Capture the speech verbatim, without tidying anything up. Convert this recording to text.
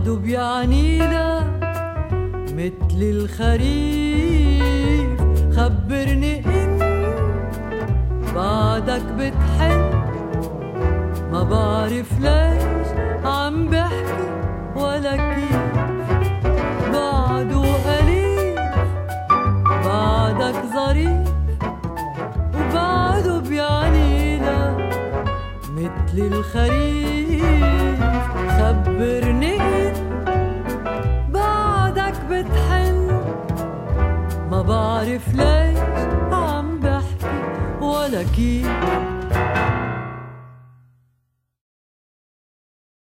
بعده بيعنينا مثل الخريف. خبرني إن بعدك بتحن، ما بعرف ليش عم بحكي ولا كيف. بعده أليف بعدك ظريف، وبعده بيعنينا مثل الخريف. خبرني إن بعدك بتحن، ما بعرف ليش عم بحكي ولا كيف.